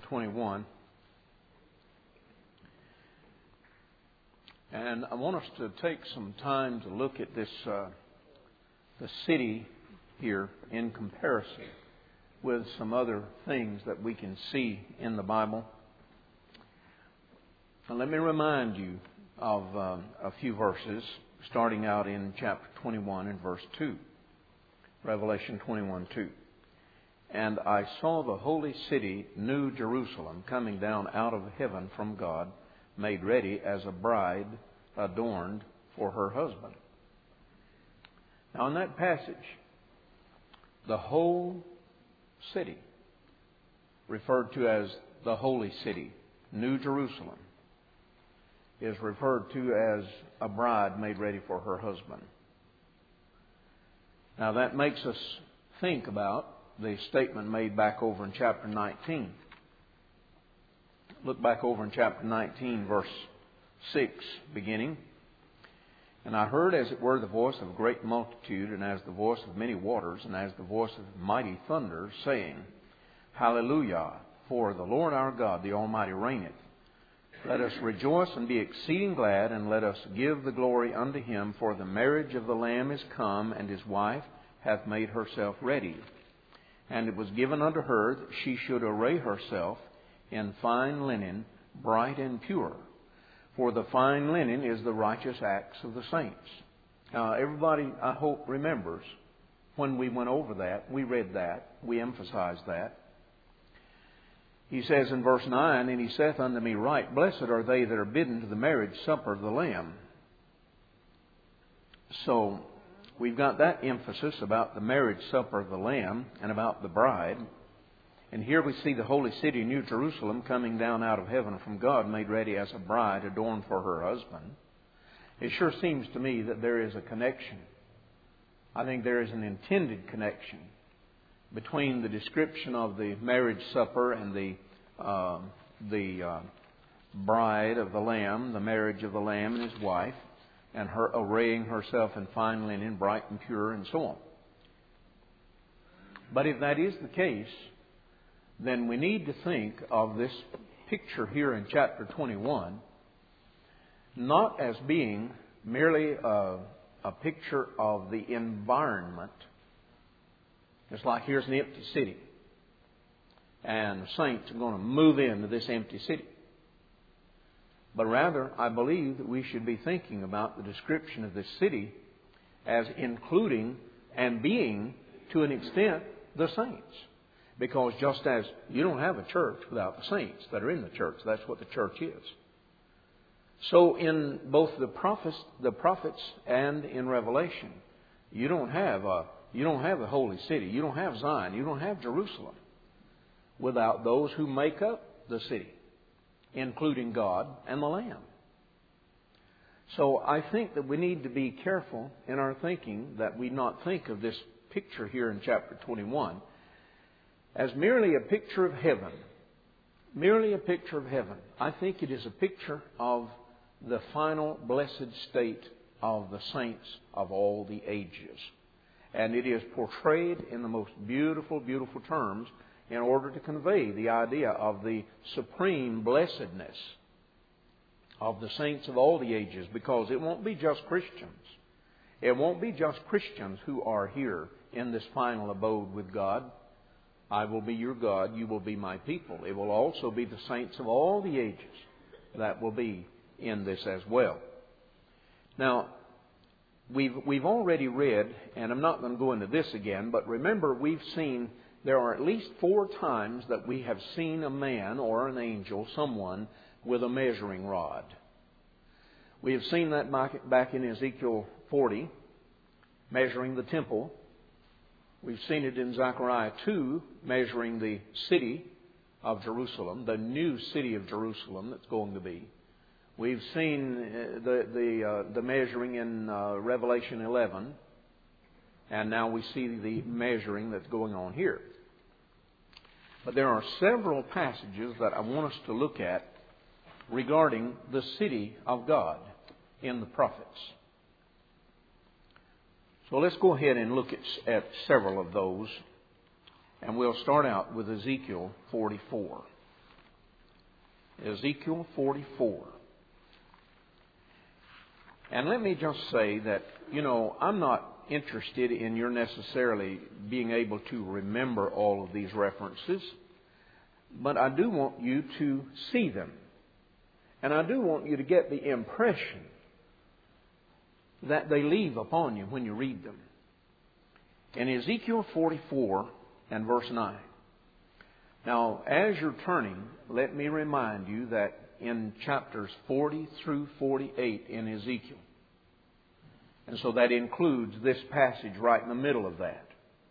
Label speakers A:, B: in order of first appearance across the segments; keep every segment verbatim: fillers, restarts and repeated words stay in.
A: twenty-one. And I want us to take some time to look at this, uh, the city here in comparison with some other things that we can see in the Bible. Now, let me remind you of uh, a few verses, starting out in chapter twenty-one and verse two. Revelation twenty-one two. And I saw the holy city, New Jerusalem, coming down out of heaven from God, made ready as a bride adorned for her husband. Now in that passage, the whole city, referred to as the holy city, New Jerusalem, is referred to as a bride made ready for her husband. Now that makes us think about the statement made back over in chapter nineteen. Look back over in chapter nineteen, verse six, beginning. And I heard as it were the voice of a great multitude, and as the voice of many waters, and as the voice of mighty thunder, saying, Hallelujah, for the Lord our God, the Almighty, reigneth. Let us rejoice and be exceeding glad, and let us give the glory unto Him, for the marriage of the Lamb is come, and His wife hath made herself ready. And it was given unto her that she should array herself in fine linen, bright and pure. For the fine linen is the righteous acts of the saints. Now, everybody, I hope, remembers when we went over that, we read that, we emphasized that. He says in verse nine, And he saith unto me, Right, blessed are they that are bidden to the marriage supper of the Lamb. So, we've got that emphasis about the marriage supper of the Lamb and about the bride. And here we see the holy city, New Jerusalem, coming down out of heaven from God, made ready as a bride adorned for her husband. It sure seems to me that there is a connection. I think there is an intended connection between the description of the marriage supper and the uh, the uh, bride of the Lamb, the marriage of the Lamb and His wife, and her arraying herself in fine linen, bright and pure, and so on. But if that is the case, then we need to think of this picture here in chapter twenty-one not as being merely a, a picture of the environment. It's like here's an empty city, and the saints are going to move into this empty city. But rather, I believe that we should be thinking about the description of this city as including and being, to an extent, the saints. Because just as you don't have a church without the saints that are in the church, that's what the church is. So in both the prophets, the prophets and in Revelation, you don't have a, you don't have the holy city, you don't have Zion, you don't have Jerusalem without those who make up the city, including God and the Lamb. So I think that we need to be careful in our thinking that we not think of this picture here in chapter twenty-one as merely a picture of heaven. Merely a picture of heaven. I think it is a picture of the final blessed state of the saints of all the ages. And it is portrayed in the most beautiful, beautiful terms in order to convey the idea of the supreme blessedness of the saints of all the ages, because it won't be just Christians. It won't be just Christians who are here in this final abode with God. I will be your God, you will be my people. It will also be the saints of all the ages that will be in this as well. Now, we've, we've already read, and I'm not going to go into this again, but remember we've seen, there are at least four times that we have seen a man or an angel, someone, with a measuring rod. We have seen that back, back in Ezekiel forty, measuring the temple. We've seen it in Zechariah two, measuring the city of Jerusalem, the new city of Jerusalem that's going to be. We've seen the the, uh, the measuring in uh, Revelation eleven, and now we see the measuring that's going on here. But there are several passages that I want us to look at regarding the city of God in the prophets. So let's go ahead and look at, at several of those. And we'll start out with Ezekiel forty-four. Ezekiel forty-four. And let me just say that, you know, I'm not interested in your necessarily being able to remember all of these references, but I do want you to see them. And I do want you to get the impression that they leave upon you when you read them. In Ezekiel forty-four and verse nine. Now, as you're turning, let me remind you that in chapters forty through forty-eight in Ezekiel, and so that includes this passage right in the middle of that.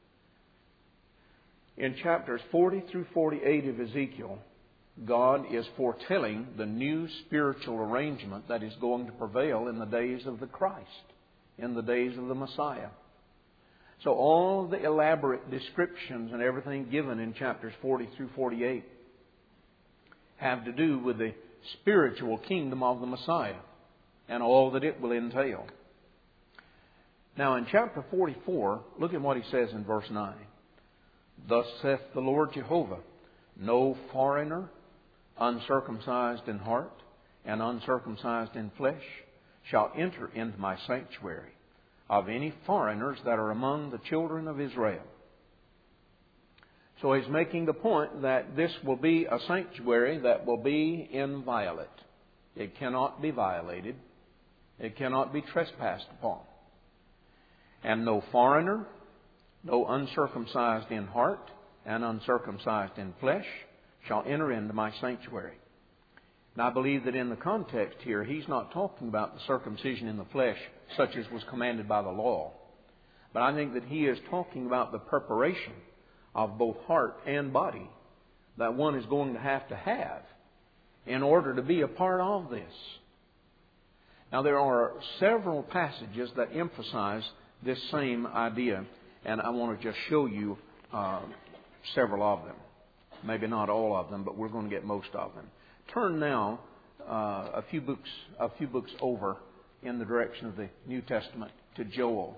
A: In chapters forty through forty-eight of Ezekiel, God is foretelling the new spiritual arrangement that is going to prevail in the days of the Christ, in the days of the Messiah. So all the elaborate descriptions and everything given in chapters forty through forty-eight have to do with the spiritual kingdom of the Messiah and all that it will entail. Now in chapter forty-four, look at what he says in verse nine. Thus saith the Lord Jehovah, no foreigner, uncircumcised in heart and uncircumcised in flesh, shall enter into my sanctuary of any foreigners that are among the children of Israel. So he's making the point that this will be a sanctuary that will be inviolate. It cannot be violated. It cannot be trespassed upon. And no foreigner, no uncircumcised in heart and uncircumcised in flesh shall enter into my sanctuary. And I believe that in the context here, he's not talking about the circumcision in the flesh such as was commanded by the law. But I think that he is talking about the preparation of both heart and body that one is going to have to have in order to be a part of this. Now there are several passages that emphasize this same idea, and I want to just show you uh, several of them. Maybe not all of them, but we're going to get most of them. Turn now uh, a few books, a few books over in the direction of the New Testament to Joel.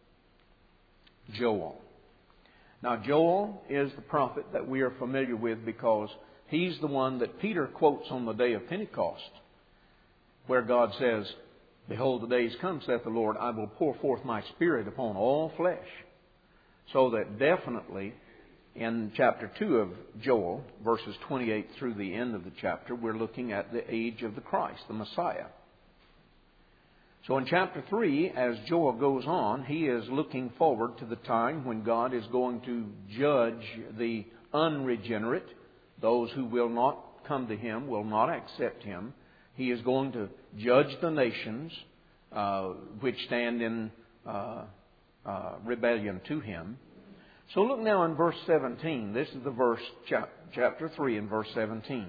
A: Joel. Now Joel is the prophet that we are familiar with because he's the one that Peter quotes on the day of Pentecost, where God says, behold, the days come, saith the Lord, I will pour forth my Spirit upon all flesh. So that definitely in chapter two of Joel, verses twenty-eight through the end of the chapter, we're looking at the age of the Christ, the Messiah. So in chapter three, as Joel goes on, he is looking forward to the time when God is going to judge the unregenerate, those who will not come to Him, will not accept Him. He is going to judge the nations uh, which stand in uh, uh, rebellion to Him. So look now in verse seventeen. This is the verse, chapter three and verse seventeen.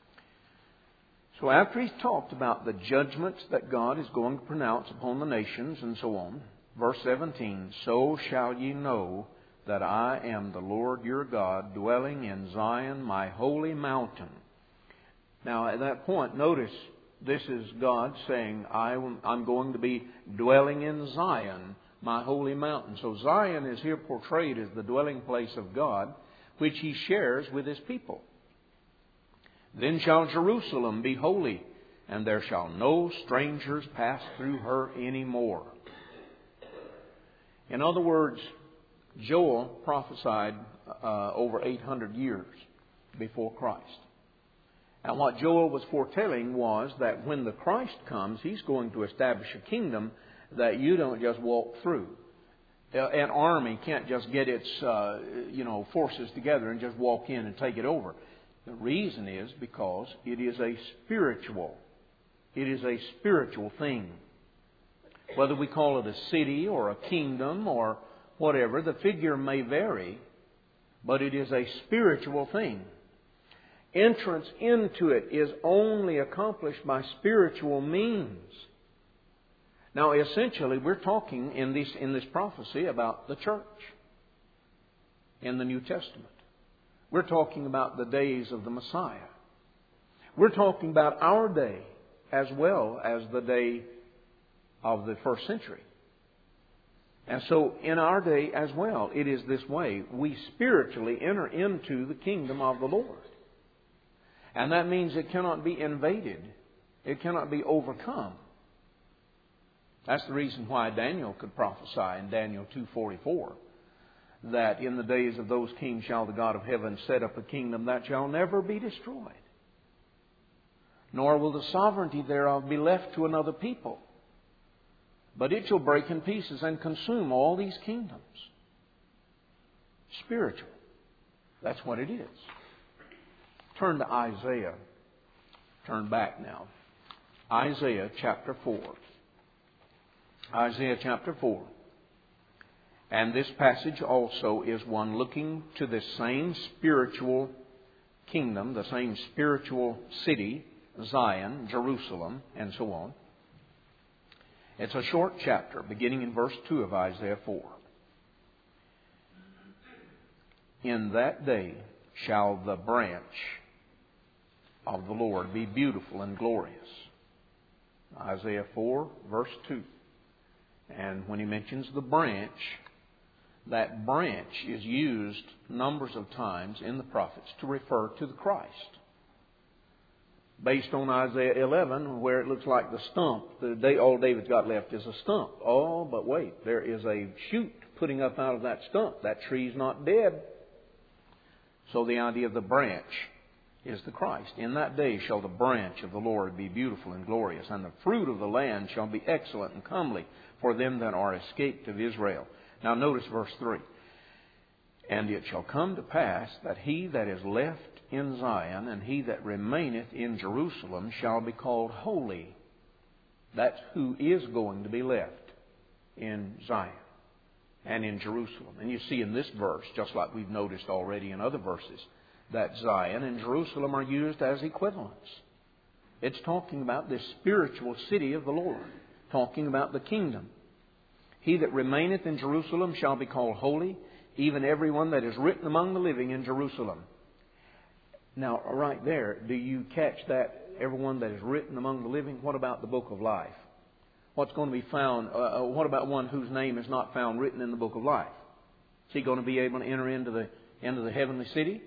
A: So after he's talked about the judgments that God is going to pronounce upon the nations and so on, verse seventeen, so shall ye know that I am the Lord your God, dwelling in Zion, my holy mountain. Now at that point, notice this is God saying, I'm going to be dwelling in Zion, my holy mountain. So Zion is here portrayed as the dwelling place of God, which He shares with His people. Then shall Jerusalem be holy, and there shall no strangers pass through her any more. In other words, Joel prophesied uh, over eight hundred years before Christ. And what Joel was foretelling was that when the Christ comes, He's going to establish a kingdom that you don't just walk through. An army can't just get its uh, you know forces together and just walk in and take it over. The reason is because it is a spiritual, it is a spiritual thing. Whether we call it a city or a kingdom or whatever, the figure may vary, but it is a spiritual thing. Entrance into it is only accomplished by spiritual means. Now, essentially, we're talking in this, in this prophecy about the church in the New Testament. We're talking about the days of the Messiah. We're talking about our day as well as the day of the first century. And so in our day as well, it is this way. We spiritually enter into the kingdom of the Lord. And that means it cannot be invaded. It cannot be overcome. That's the reason why Daniel could prophesy in Daniel two forty-four that in the days of those kings shall the God of heaven set up a kingdom that shall never be destroyed, nor will the sovereignty thereof be left to another people, but it shall break in pieces and consume all these kingdoms. Spiritual. That's what it is. Turn to Isaiah. Turn back now. Isaiah chapter four. Isaiah chapter four. And this passage also is one looking to the same spiritual kingdom, the same spiritual city, Zion, Jerusalem, and so on. It's a short chapter beginning in verse two of Isaiah four. In that day shall the branch of the Lord be beautiful and glorious. Isaiah four, verse two. And when he mentions the branch, that branch is used numbers of times in the prophets to refer to the Christ. Based on Isaiah eleven, where it looks like the stump, the day all David's got left is a stump. Oh, but wait, there is a shoot putting up out of that stump. That tree's not dead. So the idea of the branch is the Christ. In that day shall the branch of the Lord be beautiful and glorious, and the fruit of the land shall be excellent and comely for them that are escaped of Israel. Now notice verse three. And it shall come to pass that he that is left in Zion and he that remaineth in Jerusalem shall be called holy. That's who is going to be left in Zion and in Jerusalem. And you see in this verse, just like we've noticed already in other verses, that Zion and Jerusalem are used as equivalents. It's talking about this spiritual city of the Lord, talking about the kingdom. He that remaineth in Jerusalem shall be called holy, even every one that is written among the living in Jerusalem. Now, right there, do you catch that? Everyone that is written among the living? What about the book of life? What's going to be found? Uh, what about one whose name is not found written in the book of life? Is he going to be able to enter into the into the heavenly city?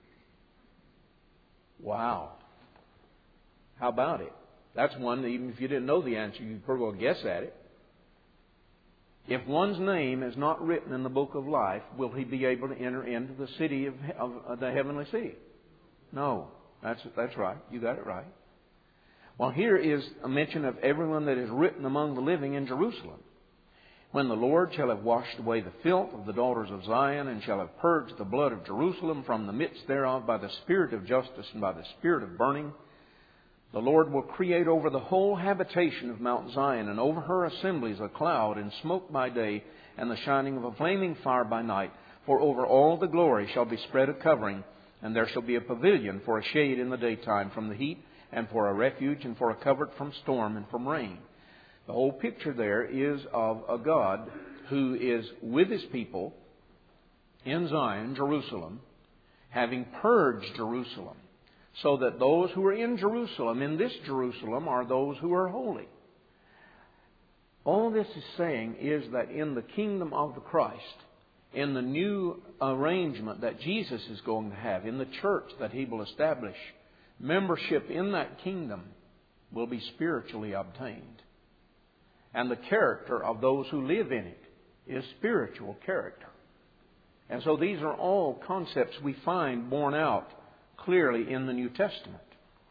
A: Wow. How about it? That's one that even if you didn't know the answer, you could pretty well guess at it. If one's name is not written in the book of life, will he be able to enter into the city of, of, of the heavenly city? No. That's that's right. You got it right. Well, here is a mention of everyone that is written among the living in Jerusalem. When the Lord shall have washed away the filth of the daughters of Zion, and shall have purged the blood of Jerusalem from the midst thereof by the spirit of justice and by the spirit of burning, the Lord will create over the whole habitation of Mount Zion and over her assemblies a cloud and smoke by day and the shining of a flaming fire by night. For over all the glory shall be spread a covering, and there shall be a pavilion for a shade in the daytime from the heat, and for a refuge and for a covert from storm and from rain. The whole picture there is of a God who is with His people in Zion, Jerusalem, having purged Jerusalem, so that those who are in Jerusalem, in this Jerusalem, are those who are holy. All this is saying is that in the kingdom of the Christ, in the new arrangement that Jesus is going to have, in the church that He will establish, membership in that kingdom will be spiritually obtained. And the character of those who live in it is spiritual character. And so these are all concepts we find borne out clearly in the New Testament.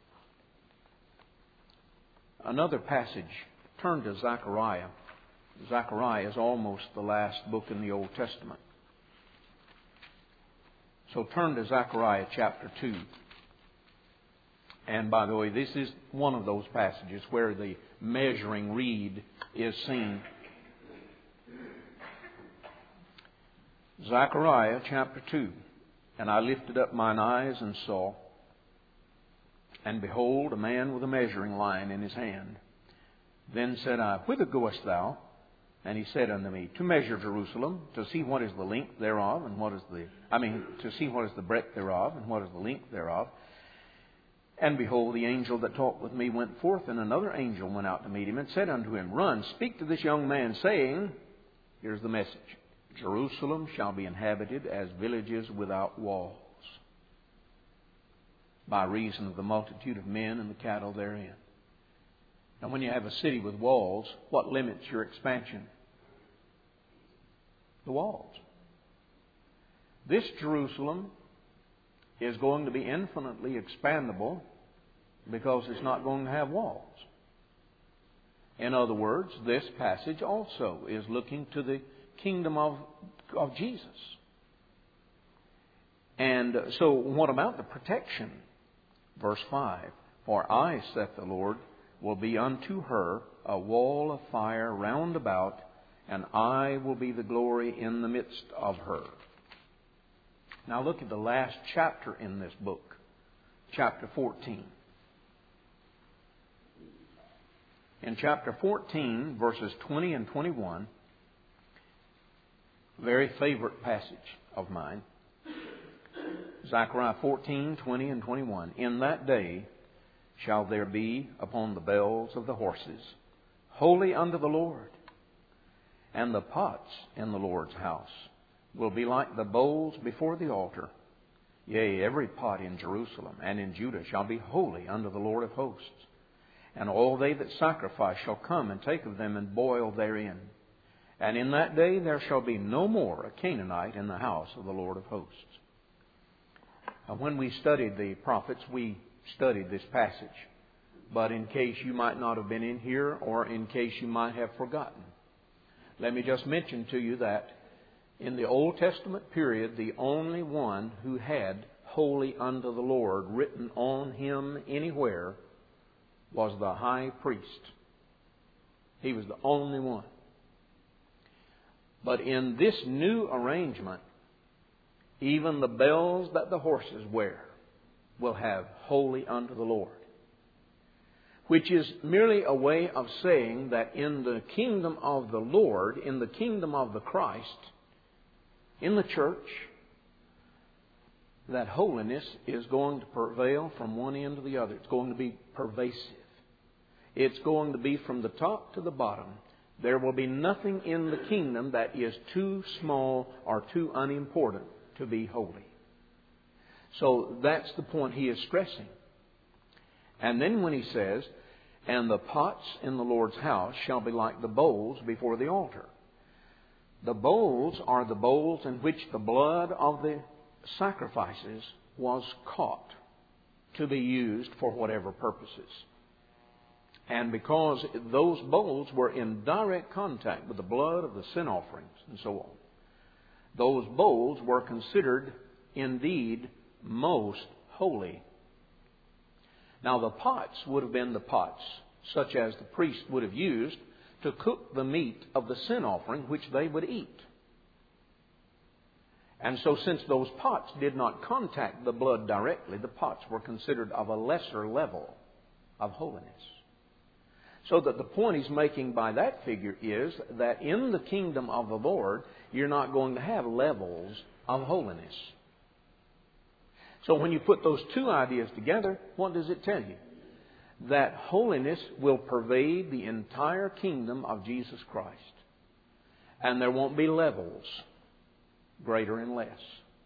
A: Another passage, turn to Zechariah. Zechariah is almost the last book in the Old Testament. So turn to Zechariah chapter two. And by the way, this is one of those passages where the measuring reed is seen. Zechariah chapter two. And I lifted up mine eyes and saw, and behold, a man with a measuring line in his hand. Then said I, Whither goest thou? And he said unto me, To measure Jerusalem, to see what is the length thereof, and what is the, I mean, to see what is the breadth thereof, and what is the length thereof. And behold, the angel that talked with me went forth, and another angel went out to meet him, and said unto him, Run, speak to this young man, saying, here's the message, Jerusalem shall be inhabited as villages without walls. by reason of the multitude of men and the cattle therein. Now, when you have a city with walls, what limits your expansion? The walls. This Jerusalem is going to be infinitely expandable because it's not going to have walls. In other words, this passage also is looking to the kingdom of, of Jesus. And so what about the protection? Verse five, for I, saith the Lord, will be unto her a wall of fire round about, and I will be the glory in the midst of her. Now look at the last chapter in this book, chapter fourteen. In chapter fourteen, verses twenty and twenty-one, very favorite passage of mine. Zechariah fourteen, twenty and twenty-one. In that day shall there be upon the bells of the horses, holy unto the Lord. And the pots in the Lord's house will be like the bowls before the altar. Yea, every pot in Jerusalem and in Judah shall be holy unto the Lord of hosts. And all they that sacrifice shall come and take of them and boil therein. And in that day there shall be no more a Canaanite in the house of the Lord of hosts. Now, when we studied the prophets, we studied this passage. But in case you might not have been in here, or in case you might have forgotten, let me just mention to you that in the Old Testament period, the only one who had holy unto the Lord written on him anywhere was the high priest. He was the only one. But in this new arrangement, even the bells that the horses wear will have holy unto the Lord. Which is merely a way of saying that in the kingdom of the Lord, in the kingdom of the Christ, in the church, that holiness is going to prevail from one end to the other. It's going to be pervasive. It's going to be from the top to the bottom. There will be nothing in the kingdom that is too small or too unimportant to be holy. So that's the point he is stressing. And then when he says, and the pots in the Lord's house shall be like the bowls before the altar. The bowls are the bowls in which the blood of the sacrifices was caught to be used for whatever purposes. And because those bowls were in direct contact with the blood of the sin offerings and so on, those bowls were considered indeed most holy. Now the pots would have been the pots such as the priest would have used to cook the meat of the sin offering which they would eat. And so since those pots did not contact the blood directly, the pots were considered of a lesser level of holiness. So that the point he's making by that figure is that in the kingdom of the Lord, you're not going to have levels of holiness. So when you put those two ideas together, what does it tell you? That holiness will pervade the entire kingdom of Jesus Christ. And there won't be levels, greater and less.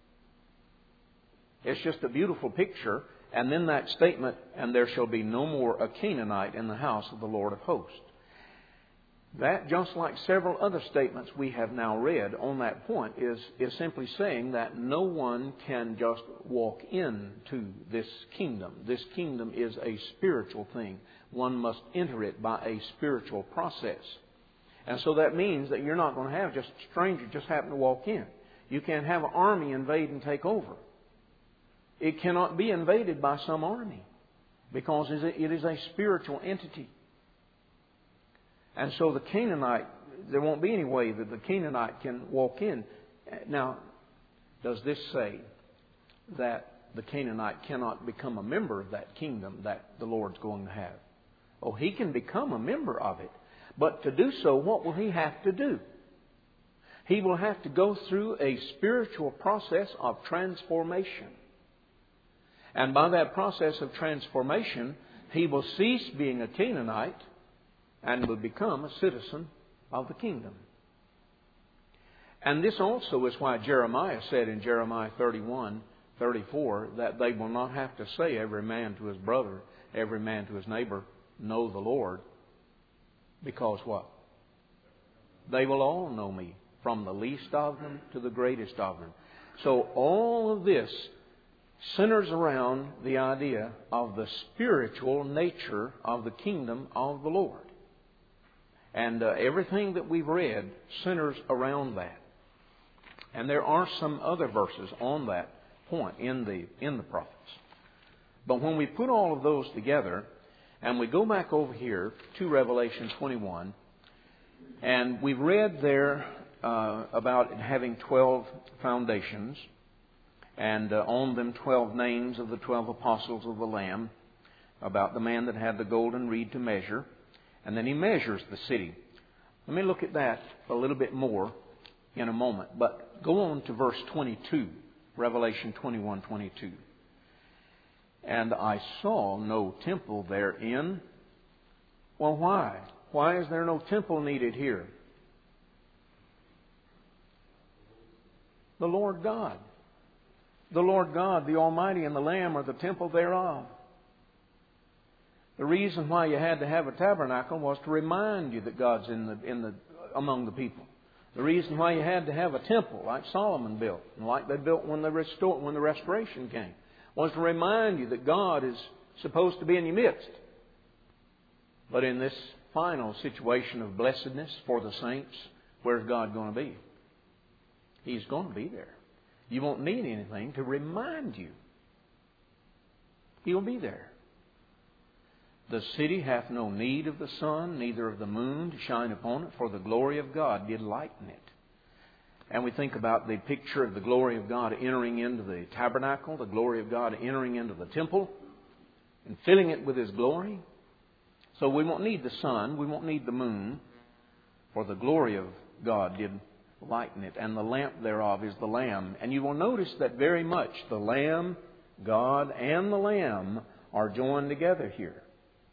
A: It's just a beautiful picture. And then that statement, and there shall be no more a Canaanite in the house of the Lord of hosts. That, just like several other statements we have now read on that point, is, is simply saying that no one can just walk into this kingdom. This kingdom is a spiritual thing. One must enter it by a spiritual process. And so that means that you're not going to have just a stranger just happen to walk in. You can't have an army invade and take over. It cannot be invaded by some army because it is a spiritual entity. And so the Canaanite, there won't be any way that the Canaanite can walk in. Now, does this say that the Canaanite cannot become a member of that kingdom that the Lord's going to have? Oh, he can become a member of it. But to do so, what will he have to do? He will have to go through a spiritual process of transformation. And by that process of transformation, he will cease being a Canaanite and will become a citizen of the kingdom. And this also is why Jeremiah said in Jeremiah thirty-one, thirty-four, that they will not have to say every man to his brother, every man to his neighbor, know the Lord. Because what? They will all know me, from the least of them to the greatest of them. So all of this centers around the idea of the spiritual nature of the kingdom of the Lord. And uh, everything that we've read centers around that. And there are some other verses on that point in the in the prophets. But when we put all of those together, and we go back over here to Revelation twenty-one, and we've read there uh, about it having twelve foundations, and uh, on them twelve names of the twelve apostles of the Lamb, about the man that had the golden reed to measure, and then he measures the city. Let me look at that a little bit more in a moment. But go on to verse twenty-two, Revelation twenty-one, twenty-two. And I saw no temple therein. Well, why? Why is there no temple needed here? The Lord God. The Lord God, the Almighty, and the Lamb are the temple thereof. The reason why you had to have a tabernacle was to remind you that God's in the in the among the people. The reason why you had to have a temple, like Solomon built, and like they built when the restore, when the restoration came, was to remind you that God is supposed to be in your midst. But in this final situation of blessedness for the saints, where's God going to be? He's going to be there. You won't need anything to remind you. He'll be there. The city hath no need of the sun, neither of the moon to shine upon it, for the glory of God did lighten it. And we think about the picture of the glory of God entering into the tabernacle, the glory of God entering into the temple, and filling it with His glory. So we won't need the sun, we won't need the moon, for the glory of God did lighten it, and the lamp thereof is the Lamb. And you will notice that very much the Lamb, God, and the Lamb are joined together here.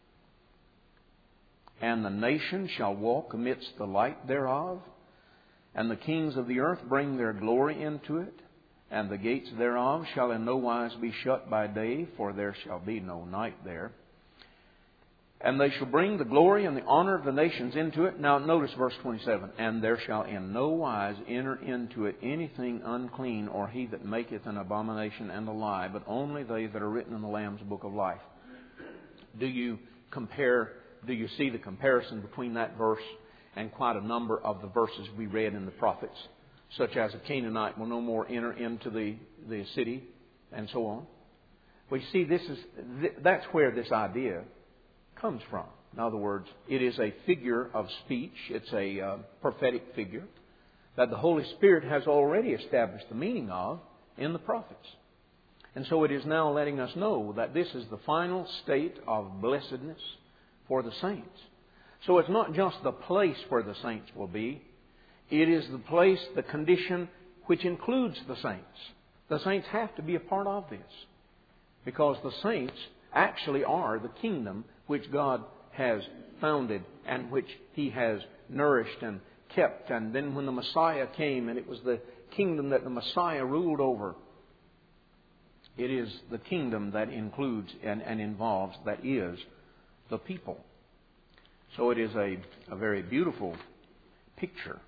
A: And the nations shall walk amidst the light thereof, and the kings of the earth bring their glory into it, and the gates thereof shall in no wise be shut by day, for there shall be no night there. And they shall bring the glory and the honor of the nations into it. Now notice verse twenty-seven. And there shall in no wise enter into it anything unclean, or he that maketh an abomination and a lie, but only they that are written in the Lamb's book of life. Do you compare, do you see the comparison between that verse and quite a number of the verses we read in the prophets, such as a Canaanite will no more enter into the, the city, and so on? We see this is, that's where this idea comes from. In other words, it is a figure of speech. It's a uh, prophetic figure that the Holy Spirit has already established the meaning of in the prophets. And so it is now letting us know that this is the final state of blessedness for the saints. So it's not just the place where the saints will be. It is the place, the condition which includes the saints. The saints have to be a part of this, because the saints actually are the kingdom which God has founded and which He has nourished and kept. And then when the Messiah came, and it was the kingdom that the Messiah ruled over, it is the kingdom that includes and, and involves, that is, the people. So it is a, a very beautiful picture.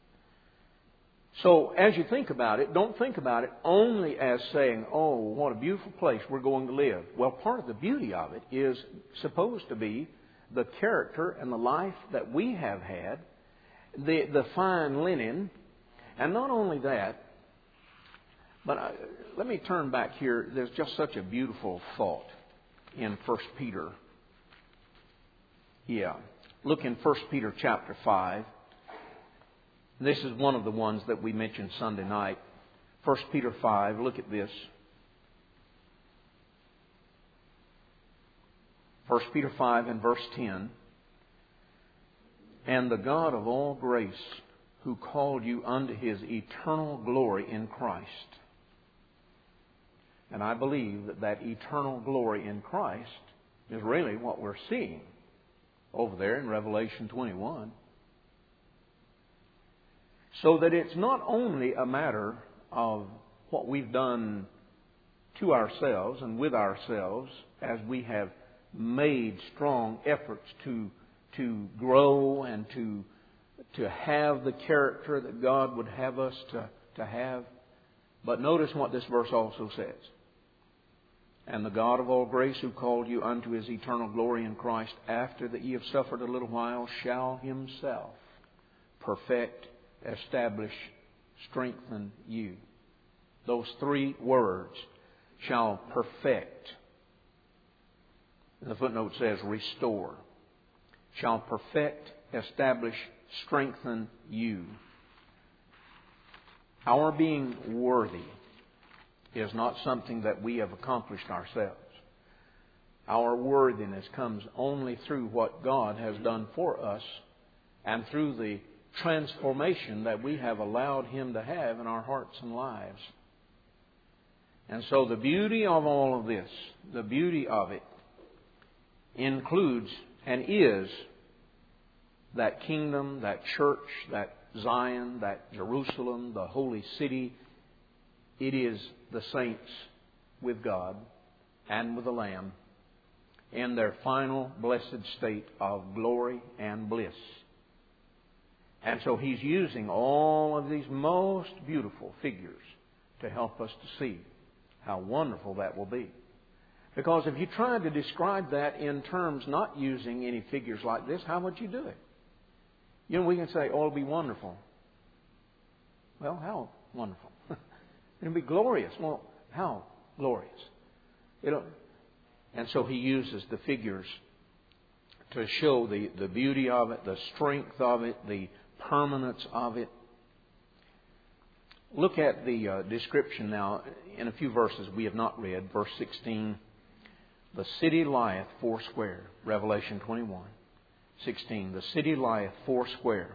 A: So as you think about it, don't think about it only as saying, oh, what a beautiful place we're going to live. Well, part of the beauty of it is supposed to be the character and the life that we have had, the, the fine linen, and not only that, but I, let me turn back here. There's just such a beautiful thought in First Peter. Yeah. Look in First Peter chapter five. This is one of the ones that we mentioned Sunday night. First Peter five, look at this. First Peter five and verse ten. And the God of all grace, who called you unto His eternal glory in Christ. And I believe that that eternal glory in Christ is really what we're seeing over there in Revelation twenty-one. So that it's not only a matter of what we've done to ourselves and with ourselves as we have made strong efforts to to grow and to to have the character that God would have us to, to have. But notice what this verse also says. And the God of all grace, who called you unto His eternal glory in Christ, after that ye have suffered a little while, shall Himself perfect, establish, strengthen you. Those three words, shall perfect. And the footnote says restore. Shall perfect, establish, strengthen you. Our being worthy is not something that we have accomplished ourselves. Our worthiness comes only through what God has done for us and through the transformation that we have allowed Him to have in our hearts and lives. And so the beauty of all of this, the beauty of it, includes and is that kingdom, that church, that Zion, that Jerusalem, the holy city. It is the saints with God and with the Lamb in their final blessed state of glory and bliss. And so He's using all of these most beautiful figures to help us to see how wonderful that will be. Because if you tried to describe that in terms not using any figures like this, how would you do it? You know, we can say, oh, it'll be wonderful. Well, how wonderful? It'll be glorious. Well, how glorious? It'll, and so He uses the figures to show the, the beauty of it, the strength of it, the permanence of it. Look at the uh, description now in a few verses we have not read. Verse sixteen. The city lieth foursquare. Revelation twenty-one. sixteen. The city lieth foursquare.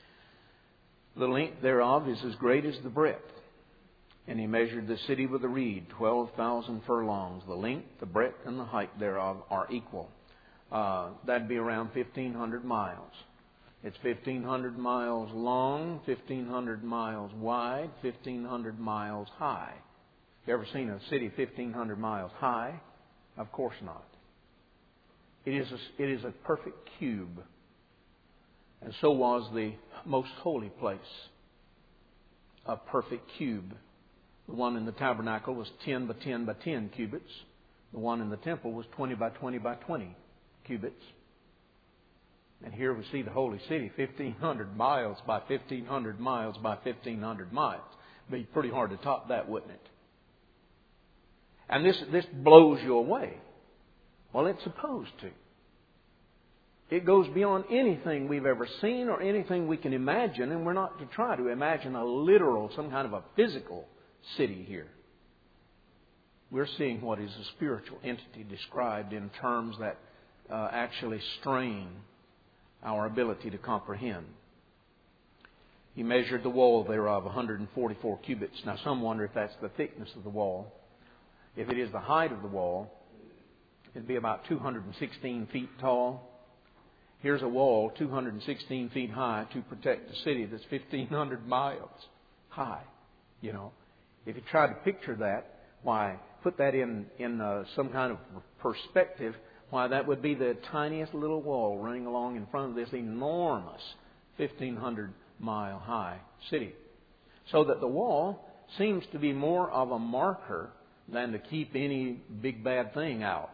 A: The length thereof is as great as the breadth. And He measured the city with a reed, twelve thousand furlongs. The length, the breadth, and the height thereof are equal. Uh, that'd be around fifteen hundred miles. It's fifteen hundred miles long, fifteen hundred miles wide, fifteen hundred miles high. You ever seen a city fifteen hundred miles high? Of course not. It is a, it is a perfect cube. And so was the most holy place. A perfect cube. The one in the tabernacle was ten by ten by ten cubits. The one in the temple was twenty by twenty by twenty cubits. And here we see the holy city, fifteen hundred miles by fifteen hundred miles by fifteen hundred miles. It'd be pretty hard to top that, wouldn't it? And this, this blows you away. Well, it's supposed to. It goes beyond anything we've ever seen or anything we can imagine, and we're not to try to imagine a literal, some kind of a physical city here. We're seeing what is a spiritual entity described in terms that uh, actually strain our ability to comprehend. He measured the wall thereof one hundred forty-four cubits. Now some wonder if that's the thickness of the wall. If it is the height of the wall, it'd be about two hundred sixteen feet tall. Here's a wall two hundred sixteen feet high to protect a city that's fifteen hundred miles high. You know, if you try to picture that, why, put that in, in uh, some kind of perspective, why, that would be the tiniest little wall running along in front of this enormous fifteen hundred mile high city. So that the wall seems to be more of a marker than to keep any big bad thing out.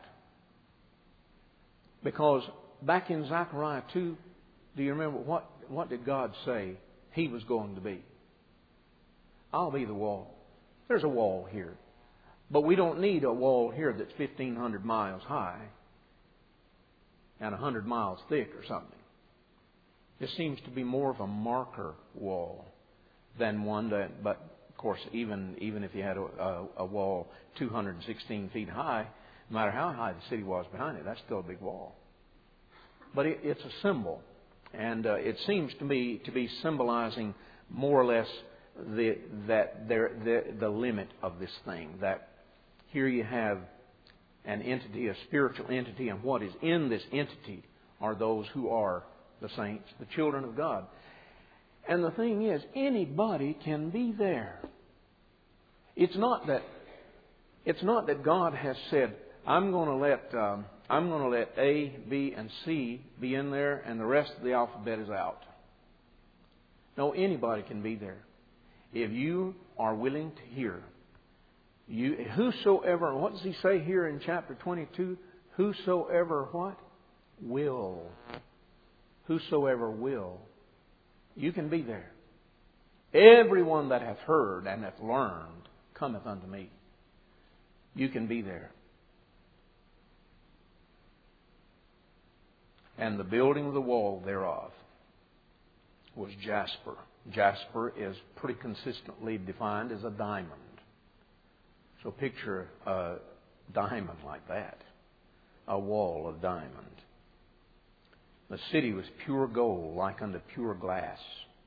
A: Because back in Zechariah two, do you remember what, what did God say He was going to be? I'll be the wall. There's a wall here. But we don't need a wall here that's fifteen hundred miles high and one hundred miles thick or something. This seems to be more of a marker wall than one that, but of course, even even if you had a, a, a wall two hundred sixteen feet high, no matter how high the city was behind it, that's still a big wall. But it, it's a symbol, and uh, it seems to me to be symbolizing more or less the that there the, the limit of this thing. That here you have an entity, a spiritual entity, and what is in this entity are those who are the saints, the children of God. And the thing is, anybody can be there. It's not that It's not that God has said, I'm going to let um, I'm going to let A, B, and C be in there, and the rest of the alphabet is out. No, anybody can be there if you are willing to hear. You, whosoever. What does he say here in chapter twenty-two? Whosoever what? Will. Whosoever will. You can be there. Everyone that hath heard and hath learned cometh unto me. You can be there. And the building of the wall thereof was jasper. Jasper is pretty consistently defined as a diamond. So picture a diamond like that. A wall of diamond. The city was pure gold, like unto pure glass.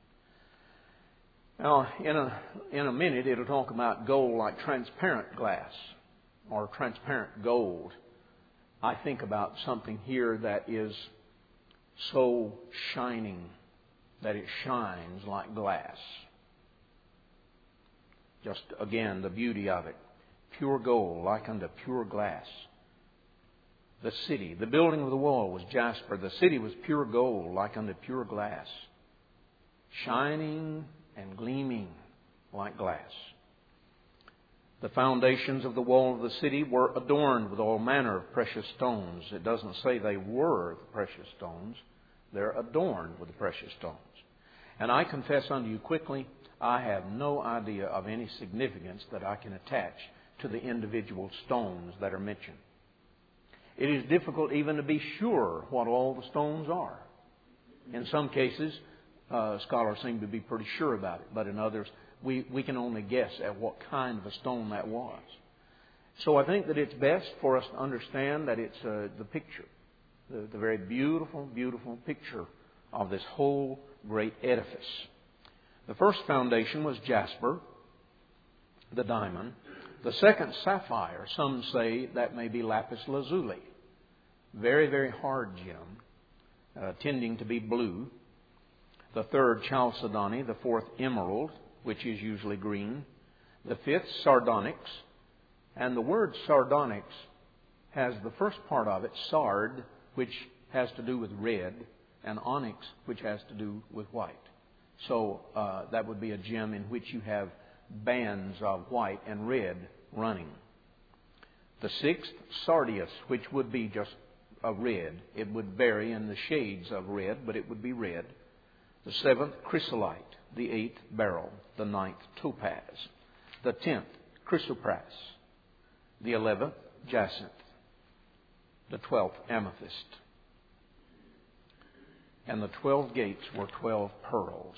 A: Now, in a, in a minute, it'll talk about gold like transparent glass or transparent gold. I think about something here that is so shining that it shines like glass. Just, again, the beauty of it. Pure gold, like unto pure glass. The city, the building of the wall was jasper. The city was pure gold, like unto pure glass. Shining and gleaming like glass. The foundations of the wall of the city were adorned with all manner of precious stones. It doesn't say they were the precious stones. They're adorned with the precious stones. And I confess unto you quickly, I have no idea of any significance that I can attach to the individual stones that are mentioned. It is difficult even to be sure what all the stones are. In some cases, uh, scholars seem to be pretty sure about it, but in others, we, we can only guess at what kind of a stone that was. So I think that it's best for us to understand that it's uh, the picture, the, the very beautiful, beautiful picture of this whole great edifice. The first foundation was jasper, the diamond. The second, sapphire. Some say that may be lapis lazuli. Very, very hard gem, uh, tending to be blue. The third, chalcedony. The fourth, emerald, which is usually green. The fifth, sardonyx. And the word sardonyx has the first part of it, sard, which has to do with red, and onyx, which has to do with white. So uh, that would be a gem in which you have bands of white and red running. The sixth, sardius, which would be just a red. It would vary in the shades of red, but it would be red. The seventh, chrysolite. The eighth, beryl. The ninth, topaz. The tenth, chrysoprase. The eleventh, jacinth. The twelfth, amethyst. And the twelve gates were twelve pearls.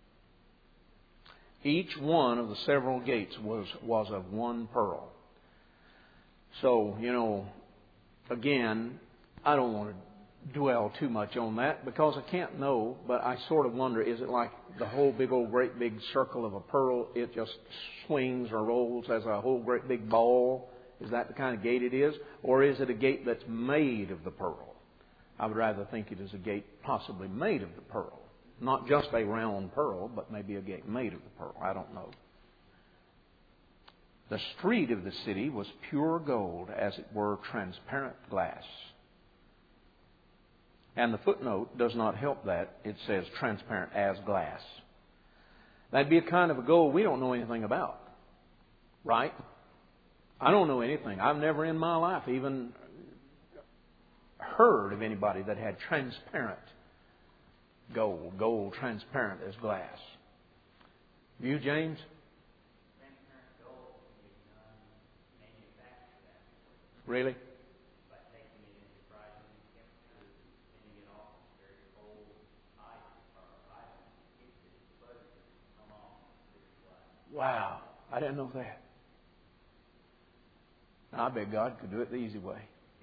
A: Each one of the several gates was, was of one pearl. So, you know, again, I don't want to dwell too much on that because I can't know, but I sort of wonder, is it like the whole big old great big circle of a pearl? It just swings or rolls as a whole great big ball? Is that the kind of gate it is? Or is it a gate that's made of the pearl? I would rather think it is a gate possibly made of the pearl. Not just a round pearl, but maybe a gate made of the pearl. I don't know. The street of the city was pure gold, as it were transparent glass. And the footnote does not help that. It says transparent as glass. That'd be a kind of a gold we don't know anything about. Right? I don't know anything. I've never in my life even heard of anybody that had transparent gold. Gold transparent as glass. You, James?
B: Transparent gold is non-manufactured.
A: Really?
B: By taking it into rising temperatures, spinning it off very cold ice or ice, it is supposed to come off this glass.
A: Wow. I didn't know that. I bet God could do it the easy way.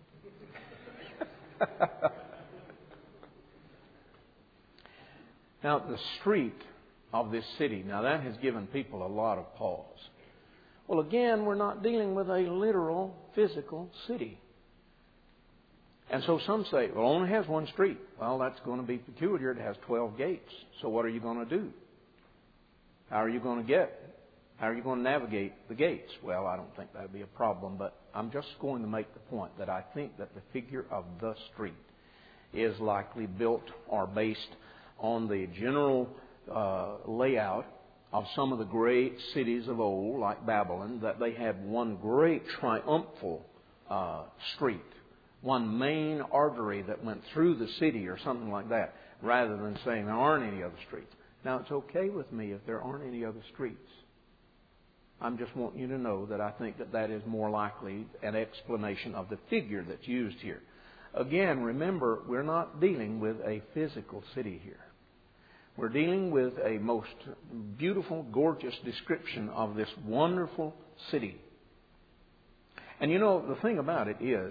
A: Now, the street of this city, now that has given people a lot of pause. Well, again, we're not dealing with a literal, physical city. And so some say, well, it only has one street. Well, that's going to be peculiar. It has twelve gates. So what are you going to do? How are you going to get How are you going to navigate the gates? Well, I don't think that would be a problem, but I'm just going to make the point that I think that the figure of the street is likely built or based on the general uh, layout of some of the great cities of old, like Babylon, that they had one great triumphal uh, street, one main artery that went through the city or something like that, rather than saying there aren't any other streets. Now, it's okay with me if there aren't any other streets. I'm just wanting you to know that I think that that is more likely an explanation of the figure that's used here. Again, remember, we're not dealing with a physical city here. We're dealing with a most beautiful, gorgeous description of this wonderful city. And you know, the thing about it is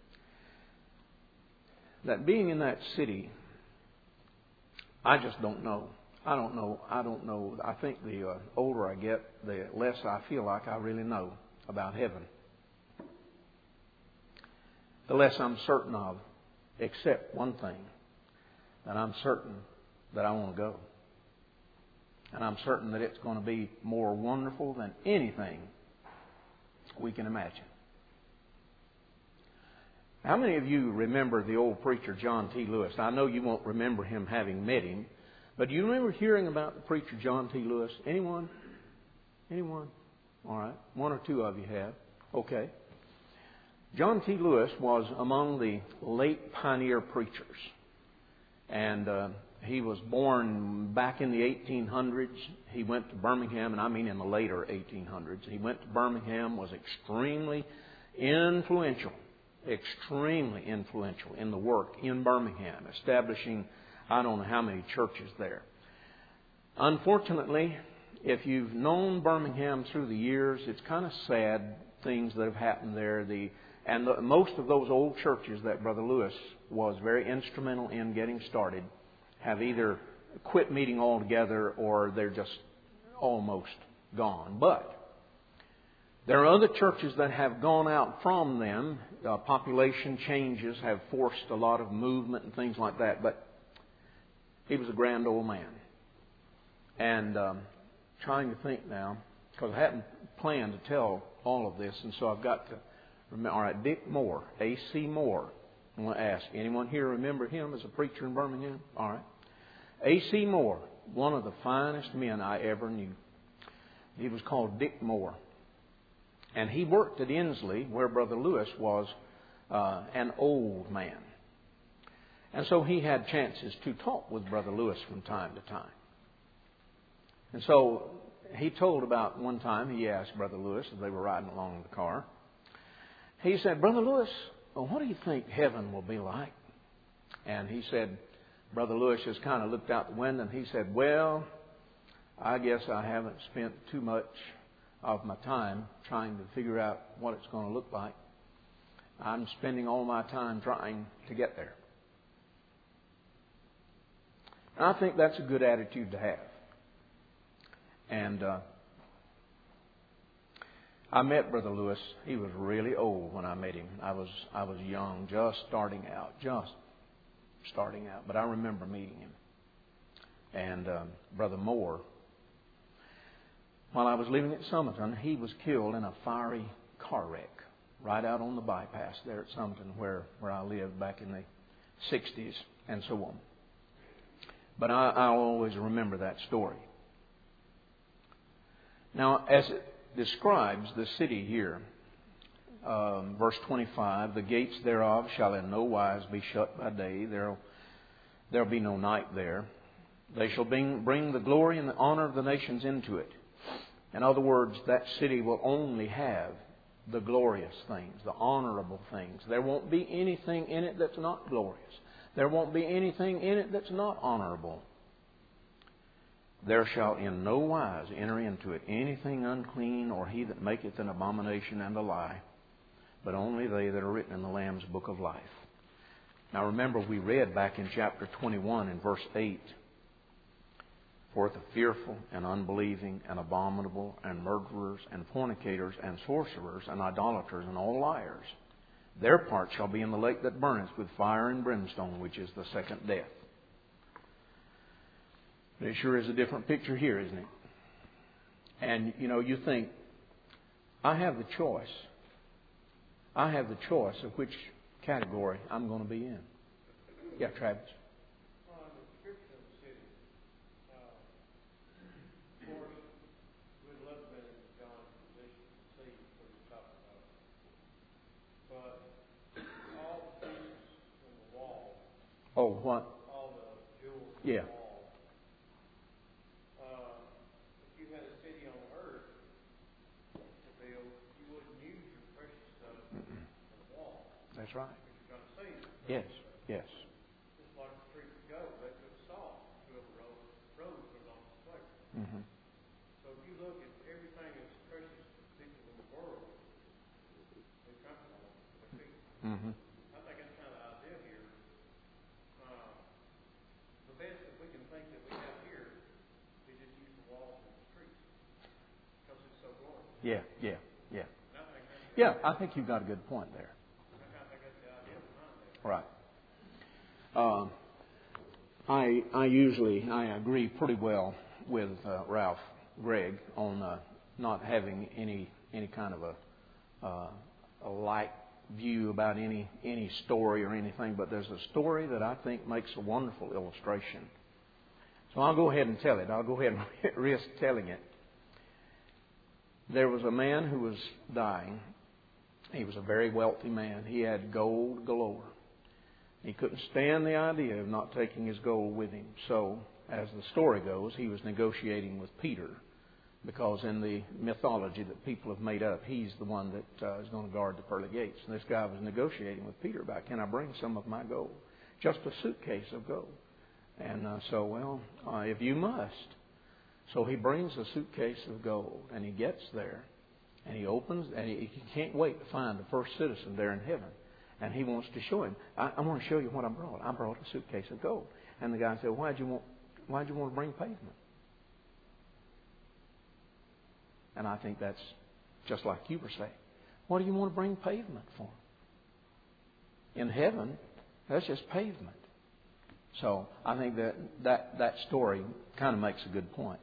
A: that being in that city, I just don't know. I don't know. I don't know. I think the uh, older I get, the less I feel like I really know about heaven. The less I'm certain of, except one thing, that I'm certain that I want to go. And I'm certain that it's going to be more wonderful than anything we can imagine. How many of you remember the old preacher John T. Lewis? I know you won't remember him having met him, but do you remember hearing about the preacher John T. Lewis? Anyone? Anyone? All right. One or two of you have. Okay. John T. Lewis was among the late pioneer preachers. And uh, he was born back in the eighteen hundreds. He went to Birmingham, and I mean in the later eighteen hundreds. He went to Birmingham, was extremely influential, extremely influential in the work in Birmingham, establishing I don't know how many churches there. Unfortunately, if you've known Birmingham through the years, it's kind of sad things that have happened there. The and the, most of those old churches that Brother Lewis was very instrumental in getting started have either quit meeting altogether or they're just almost gone. But there are other churches that have gone out from them. Uh, population changes have forced a lot of movement and things like that. But he was a grand old man. And um, trying to think now, because I hadn't planned to tell all of this, and so I've got to remember. All right, Dick Moore, A C Moore. I want to ask, anyone here remember him as a preacher in Birmingham? All right. A C Moore, one of the finest men I ever knew. He was called Dick Moore. And he worked at Inslee, where Brother Lewis was uh, an old man. And so he had chances to talk with Brother Lewis from time to time. And so he told about one time he asked Brother Lewis as they were riding along in the car. He said, Brother Lewis, well, what do you think heaven will be like? And he said, Brother Lewis just kind of looked out the window and he said, well, I guess I haven't spent too much of my time trying to figure out what it's going to look like. I'm spending all my time trying to get there. And I think that's a good attitude to have. And uh, I met Brother Lewis. He was really old when I met him. I was I was young, just starting out, just starting out. But I remember meeting him. And um, Brother Moore, while I was living at Summerton, he was killed in a fiery car wreck right out on the bypass there at Summerton, where, where I lived back in the sixties and so on. But I, I'll always remember that story. Now, as it describes the city here, um, verse twenty-five, the gates thereof shall in no wise be shut by day. There'll, there'll be no night there. They shall bring, bring the glory and the honor of the nations into it. In other words, that city will only have the glorious things, the honorable things. There won't be anything in it that's not glorious. There won't be anything in it that's not honorable. There shall in no wise enter into it anything unclean, or he that maketh an abomination and a lie, but only they that are written in the Lamb's book of life. Now remember, we read back in chapter twenty-one in verse eight, for the fearful and unbelieving and abominable and murderers and fornicators and sorcerers and idolaters and all liars, their part shall be in the lake that burneth with fire and brimstone, which is the second death. But it sure is a different picture here, isn't it? And, you know, you think, I have the choice. I have the choice of which category I'm going to be in. Yeah, Travis.
C: Well, in the description of the city, uh, of course, we'd love to be in John's position to see what he's talking about. But all the pieces in the wall,
A: Oh, what?
C: all the jewels in
A: Yeah.
C: the wall, uh, if you had a city on earth to build, you wouldn't use your precious stuff
A: Mm-mm.
C: in the wall.
A: That's right.
C: Because you're going to see it.
A: Yes, yes.
C: Just like the street of gold, they took salt to build the road, road put it on the slate.
A: Mm-hmm.
C: So if you look at everything that's precious to people in the world, they trample on it with their feet.
A: Mm-hmm.
C: I think that's kind of the idea here. Uh, the best that we can think that we have here is just use the walls and the streets because it's so glorious.
A: Yeah, yeah, yeah.
C: And I think that's the
A: Yeah,
C: idea.
A: I think you've got a good point there.
C: I kind of think that's the idea behind that.
A: Right. Um, I I usually I agree pretty well with uh, Ralph Gregg on uh, not having any any kind of a uh, a light view about any any story or anything, but there's a story that I think makes a wonderful illustration. So I'll go ahead and tell it. I'll go ahead and risk telling it. There was a man who was dying. He was a very wealthy man. He had gold galore. He couldn't stand the idea of not taking his gold with him. So, as the story goes, he was negotiating with Peter, because in the mythology that people have made up, he's the one that uh, is going to guard the pearly gates. And this guy was negotiating with Peter about, can I bring some of my gold? Just a suitcase of gold. And uh, so, well, uh, if you must. So he brings a suitcase of gold, and he gets there, and he opens, and he, he can't wait to find the first citizen there in heaven. And he wants to show him. I, I want to show you what I brought. I brought a suitcase of gold. And the guy said, "Why'd you want? Why'd you want to bring pavement?" And I think that's just like you were saying. What do you want to bring pavement for? In heaven, that's just pavement. So I think that that, that story kind of makes a good point.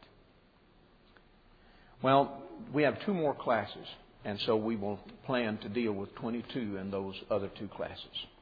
A: Well, we have two more classes, and so we will plan to deal with twenty-two in those other two classes.